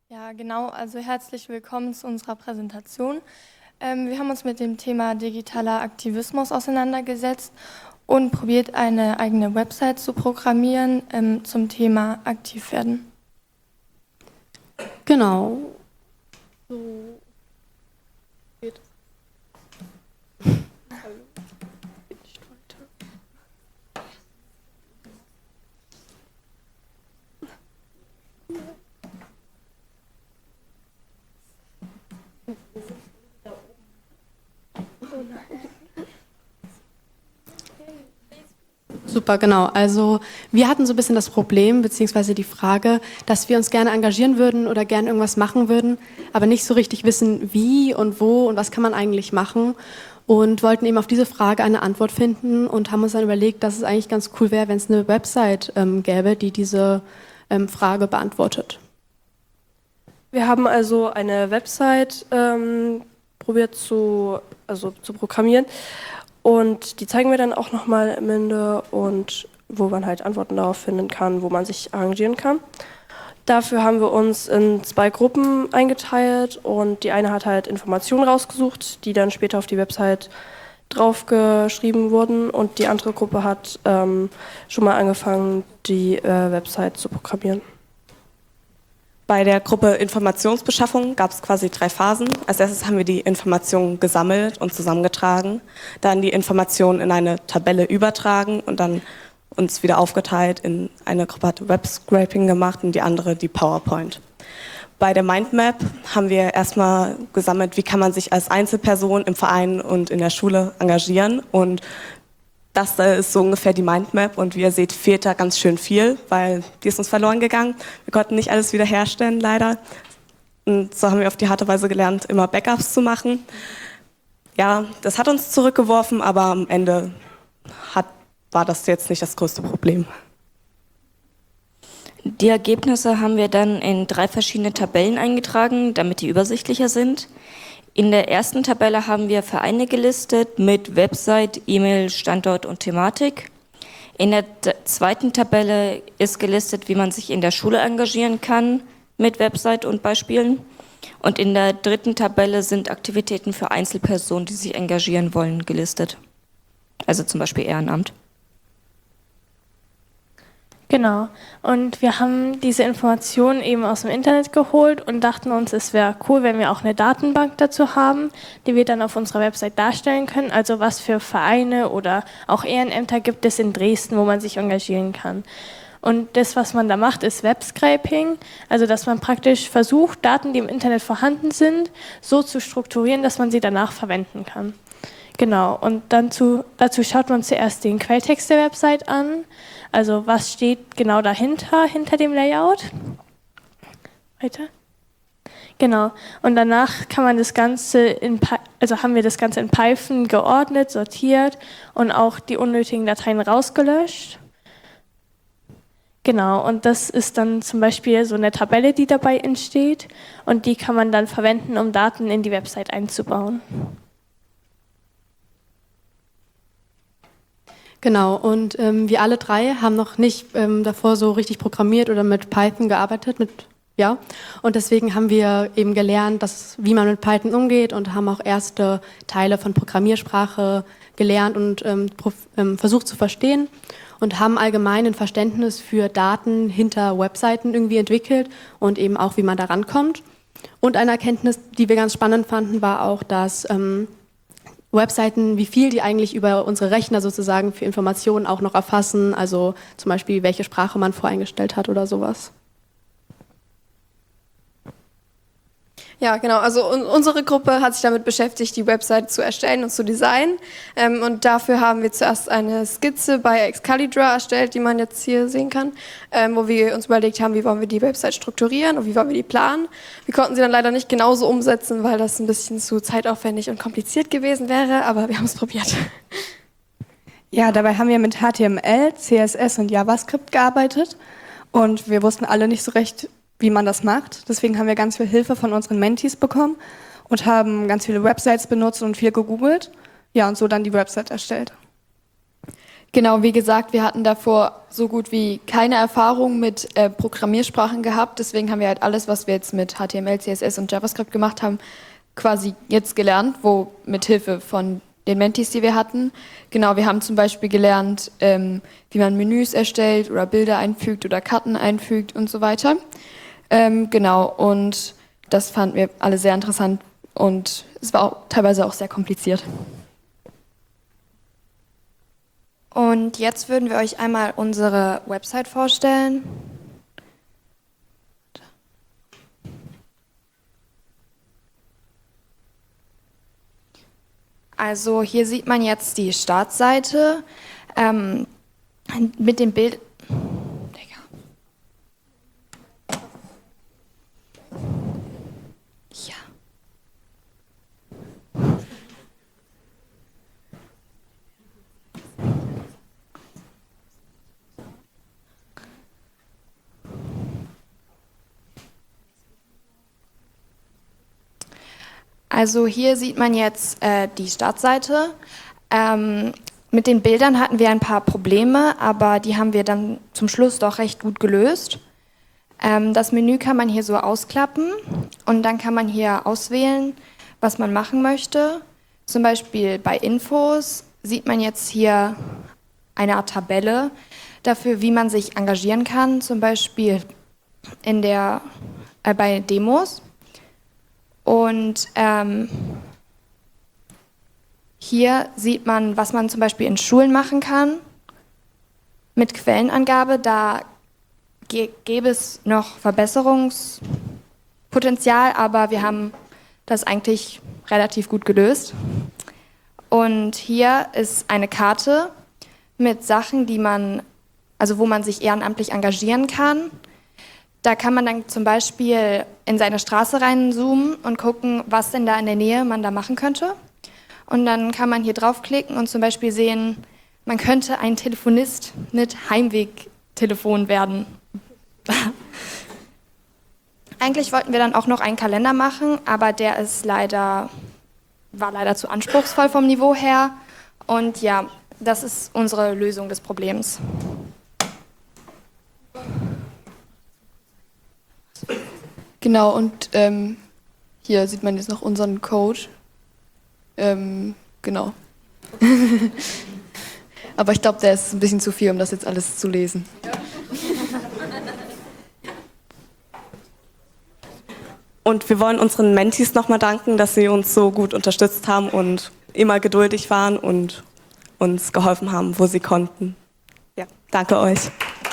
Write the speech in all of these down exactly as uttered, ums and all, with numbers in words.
Ja, genau. Also herzlich willkommen zu unserer Präsentation. Ähm, wir haben uns mit dem Thema digitaler Aktivismus auseinandergesetzt und probiert, eine eigene Website zu programmieren ähm, zum Thema aktiv werden. Genau. So geht es. Super, genau. Also wir hatten so ein bisschen das Problem, beziehungsweise die Frage, dass wir uns gerne engagieren würden oder gerne irgendwas machen würden, aber nicht so richtig wissen, wie und wo und was kann man eigentlich machen. Und wollten eben auf diese Frage eine Antwort finden und haben uns dann überlegt, dass es eigentlich ganz cool wäre, wenn es eine Website ähm, gäbe, die diese ähm, Frage beantwortet. Wir haben also eine Website ähm, probiert zu, also zu programmieren und die zeigen wir dann auch nochmal am Ende und wo man halt Antworten darauf finden kann, wo man sich arrangieren kann. Dafür haben wir uns in zwei Gruppen eingeteilt und die eine hat halt Informationen rausgesucht, die dann später auf die Website draufgeschrieben wurden und die andere Gruppe hat ähm, schon mal angefangen, die äh, Website zu programmieren. Bei der Gruppe Informationsbeschaffung gab es quasi drei Phasen. Als erstes haben wir die Informationen gesammelt und zusammengetragen, dann die Informationen in eine Tabelle übertragen und dann uns wieder aufgeteilt. In eine Gruppe hat Web-Scraping gemacht und die andere die PowerPoint. Bei der Mindmap haben wir erstmal gesammelt, wie kann man sich als Einzelperson im Verein und in der Schule engagieren, und das ist so ungefähr die Mindmap und wie ihr seht, fehlt da ganz schön viel, weil die ist uns verloren gegangen. Wir konnten nicht alles wiederherstellen, leider. Und so haben wir auf die harte Weise gelernt, immer Backups zu machen. Ja, das hat uns zurückgeworfen, aber am Ende hat, war das jetzt nicht das größte Problem. Die Ergebnisse haben wir dann in drei verschiedene Tabellen eingetragen, damit die übersichtlicher sind. In der ersten Tabelle haben wir Vereine gelistet mit Website, E-Mail, Standort und Thematik. In der zweiten Tabelle ist gelistet, wie man sich in der Schule engagieren kann mit Website und Beispielen. Und in der dritten Tabelle sind Aktivitäten für Einzelpersonen, die sich engagieren wollen, gelistet. Also zum Beispiel Ehrenamt. Genau. Und wir haben diese Informationen eben aus dem Internet geholt und dachten uns, es wäre cool, wenn wir auch eine Datenbank dazu haben, die wir dann auf unserer Website darstellen können. Also was für Vereine oder auch Ehrenämter gibt es in Dresden, wo man sich engagieren kann. Und das, was man da macht, ist Web-Scraping, also dass man praktisch versucht, Daten, die im Internet vorhanden sind, so zu strukturieren, dass man sie danach verwenden kann. Genau, und dann zu, dazu schaut man zuerst den Quelltext der Website an, also was steht genau dahinter, hinter dem Layout. Weiter. Genau, und danach kann man das Ganze in, also haben wir das Ganze in Python geordnet, sortiert und auch die unnötigen Dateien rausgelöscht. Genau, und das ist dann zum Beispiel so eine Tabelle, die dabei entsteht, und die kann man dann verwenden, um Daten in die Website einzubauen. Genau, und ähm, wir alle drei haben noch nicht ähm, davor so richtig programmiert oder mit Python gearbeitet, mit, ja. Und deswegen haben wir eben gelernt, dass, wie man mit Python umgeht, und haben auch erste Teile von Programmiersprache gelernt und ähm, prof, ähm, versucht zu verstehen und haben allgemein ein Verständnis für Daten hinter Webseiten irgendwie entwickelt und eben auch, wie man da rankommt. Und eine Erkenntnis, die wir ganz spannend fanden, war auch, dass ähm, Webseiten, wie viel die eigentlich über unsere Rechner sozusagen für Informationen auch noch erfassen, also zum Beispiel, welche Sprache man voreingestellt hat oder sowas. Ja, genau. Also un unsere Gruppe hat sich damit beschäftigt, die Website zu erstellen und zu designen. Ähm, und dafür haben wir zuerst eine Skizze bei Excalibur erstellt, die man jetzt hier sehen kann, ähm, wo wir uns überlegt haben, wie wollen wir die Website strukturieren und wie wollen wir die planen. Wir konnten sie dann leider nicht genauso umsetzen, weil das ein bisschen zu zeitaufwendig und kompliziert gewesen wäre, aber wir haben es probiert. Ja, dabei haben wir mit H T M L, C S S und JavaScript gearbeitet und wir wussten alle nicht so recht, wie man das macht. Deswegen haben wir ganz viel Hilfe von unseren Mentees bekommen und haben ganz viele Websites benutzt und viel gegoogelt. Ja, und so dann die Website erstellt. Genau, wie gesagt, wir hatten davor so gut wie keine Erfahrung mit äh, Programmiersprachen gehabt. Deswegen haben wir halt alles, was wir jetzt mit H T M L, C S S und JavaScript gemacht haben, quasi jetzt gelernt, wo mit Hilfe von den Mentis, die wir hatten. Genau, wir haben zum Beispiel gelernt, ähm, wie man Menüs erstellt oder Bilder einfügt oder Karten einfügt und so weiter. Ähm, genau, und das fanden wir alle sehr interessant und es war auch teilweise auch sehr kompliziert. Und jetzt würden wir euch einmal unsere Website vorstellen. Also hier sieht man jetzt die Startseite ähm, mit dem Bild. Ja. Also hier sieht man jetzt äh, die Startseite. Ähm, mit den Bildern hatten wir ein paar Probleme, aber die haben wir dann zum Schluss doch recht gut gelöst. Ähm, das Menü kann man hier so ausklappen und dann kann man hier auswählen, was man machen möchte. Zum Beispiel bei Infos sieht man jetzt hier eine Art Tabelle dafür, wie man sich engagieren kann, zum Beispiel in der, äh, bei Demos. Und ähm, hier sieht man, was man zum Beispiel in Schulen machen kann mit Quellenangabe. Da ge- gäbe es noch Verbesserungspotenzial, aber wir haben das eigentlich relativ gut gelöst. Und hier ist eine Karte mit Sachen, die man, also wo man sich ehrenamtlich engagieren kann. Da kann man dann zum Beispiel in seine Straße reinzoomen und gucken, was denn da in der Nähe man da machen könnte. Und dann kann man hier draufklicken und zum Beispiel sehen, man könnte ein Telefonist mit Heimwegtelefon werden. Eigentlich wollten wir dann auch noch einen Kalender machen, aber der ist leider, war leider zu anspruchsvoll vom Niveau her. Und ja, das ist unsere Lösung des Problems. Genau, und ähm, hier sieht man jetzt noch unseren Code. Ähm, genau. Aber ich glaube, der ist ein bisschen zu viel, um das jetzt alles zu lesen. Und wir wollen unseren Mentis nochmal danken, dass sie uns so gut unterstützt haben und immer geduldig waren und uns geholfen haben, wo sie konnten. Ja, danke euch.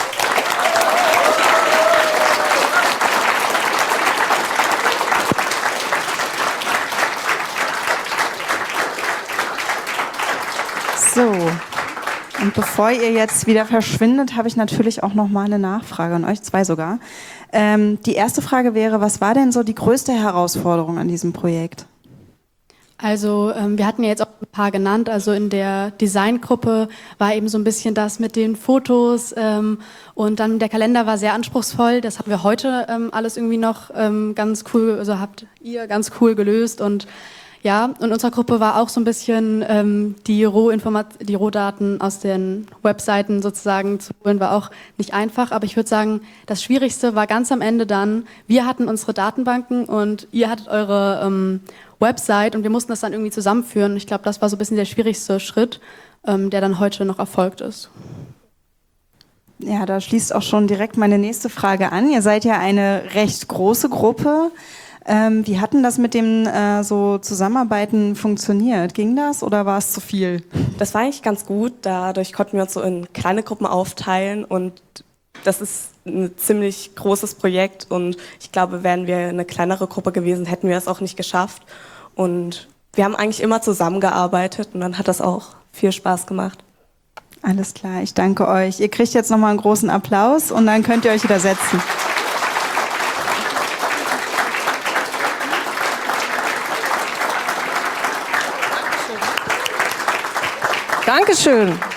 So, und bevor ihr jetzt wieder verschwindet, habe ich natürlich auch noch mal eine Nachfrage an euch zwei sogar. Ähm, die erste Frage wäre, was war denn so die größte Herausforderung an diesem Projekt? Also ähm, wir hatten ja jetzt auch ein paar genannt. Also in der Designgruppe war eben so ein bisschen das mit den Fotos ähm, und dann der Kalender war sehr anspruchsvoll. Das haben wir heute ähm, alles irgendwie noch ähm, ganz cool, also habt ihr ganz cool gelöst. Und ja, in unserer Gruppe war auch so ein bisschen ähm, die, Rohinformat- die Rohdaten aus den Webseiten sozusagen zu holen, war auch nicht einfach. Aber ich würde sagen, das Schwierigste war ganz am Ende dann, wir hatten unsere Datenbanken und ihr hattet eure ähm, Website und wir mussten das dann irgendwie zusammenführen. Ich glaube, das war so ein bisschen der schwierigste Schritt, ähm, der dann heute noch erfolgt ist. Ja, da schließt auch schon direkt meine nächste Frage an. Ihr seid ja eine recht große Gruppe. Ähm, wie hat denn das mit dem äh, so Zusammenarbeiten funktioniert? Ging das oder war es zu viel? Das war eigentlich ganz gut. Dadurch konnten wir uns so in kleine Gruppen aufteilen und das ist ein ziemlich großes Projekt und ich glaube, wären wir eine kleinere Gruppe gewesen, hätten wir es auch nicht geschafft. Und wir haben eigentlich immer zusammengearbeitet und dann hat das auch viel Spaß gemacht. Alles klar, ich danke euch. Ihr kriegt jetzt nochmal einen großen Applaus und dann könnt ihr euch wieder setzen. Dankeschön.